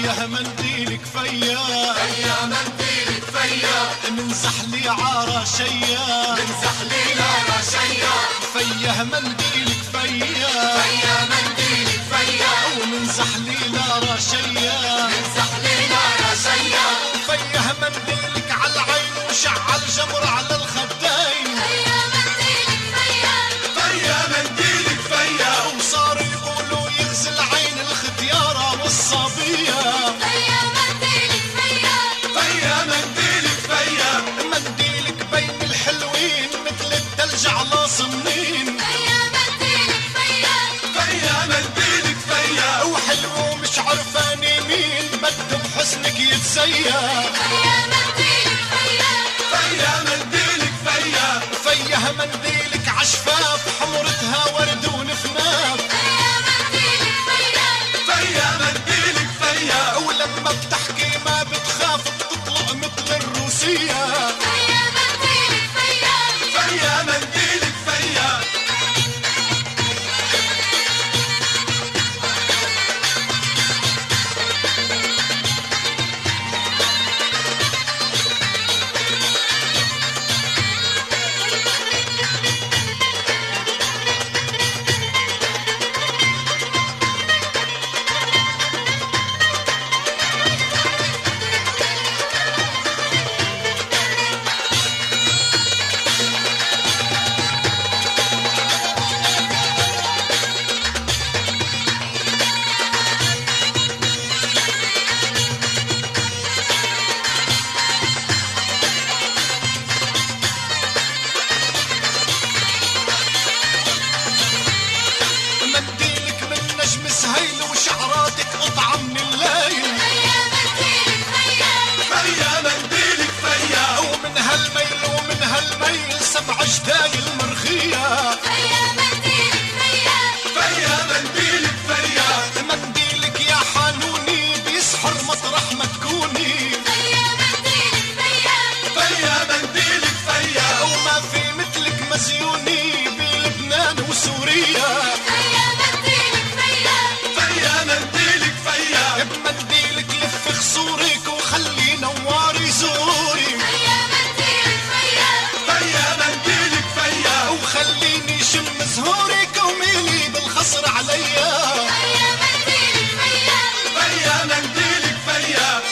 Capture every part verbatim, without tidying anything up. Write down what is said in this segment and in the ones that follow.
فيا منديلك فيا فيا منديلك فيا من زحلي عارة شيا من زحلي لارا شيا فيا منديلك فيا فيا منديلك فيا ومن زحلي لارا شيا من زحلي لارا شيا فيا منديلك على العين وشعل جمر على الخدين فيا منديلك فيا فيا منديلك فيا وصار يقولوا يغزل عين الختيارة والصبية فيا منديلك فيا فيا منديلك فيا منديلك بين الحلوين مثل الثلج على صنين فيا منديلك فيا فيا منديلك فيا وحلو مش عرفاني مين بده بحسنك يتسيا فيا منديلك فيا فيا منديلك فيا فيا منديلك عشفاف حمرتها ورد ونفناف فيا منديلك فيا فيا منديلك فيا ولما بتحكي ما بتخاف بتطلق مثل الروسية فيا منديلك فيا فيا منديلك فيا منديلك من نجم سهيل وشعراتك قطعة من الليل فيا منديلك فيا فيا منديلك فيا ومن هالميل ومن هالميل سبع جدايل مرخية فيا منديلك فيا فيا منديلك فيا منديلك يا حنوني بيسحر مطرح ما تكوني فيا منديلك فيا فيا منديلك فيا وما في مثلك مزيوني بلبنان وسوريا فيا منديلك فيا فيا منديلك فيا بمنديلك لف خصورك وخلي نوار يزوري فيا منديلك فيا فيا منديلك فيا وخليني شم زهورك وميلي بالخصر عليا فيا منديلك فيا فيا منديلك فيا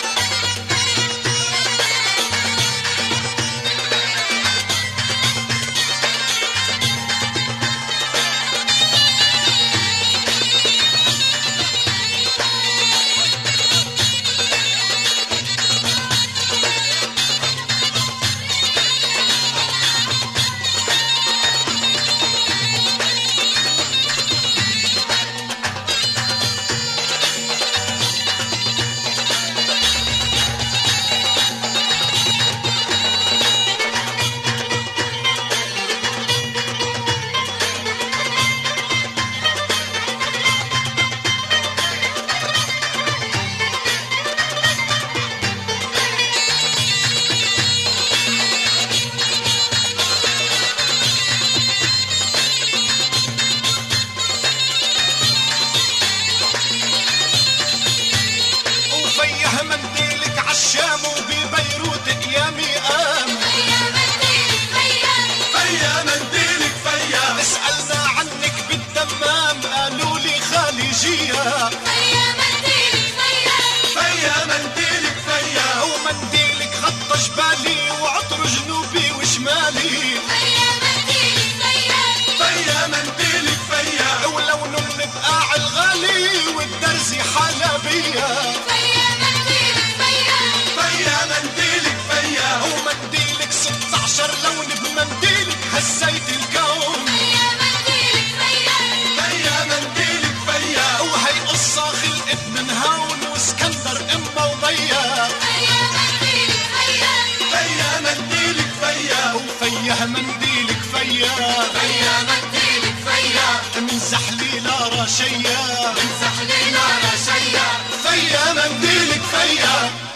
وفيه منديلك عالشام وببيروت ايامي قام فيا منديلك فيا فيا منديلك فيا سألنا عنك بالدمام قالوا لي خليجية فيا منديلك فيا فيا منديلك فيا ومنديلك خط جبالي وعطر جنوبي وشمالي فيا منديلك فيا فيا منديلك فيا ولون البقاع الغالي والدرزي حلبية فيا منديلك فيا فيا منديلك فيا ومنديلك ستة عشر لون بمنديلك هزيت الكون فيا منديلك فيا فيا منديلك فيا وهي قصة خلقت من هون واسكندر امه ومية فيا منديلك فيا فيا منديلك فيا وفيا منديلك فيا فيا منديلك فيا من زحلي لارا شيا من زحلي لارا شيا فيا منديلك فيا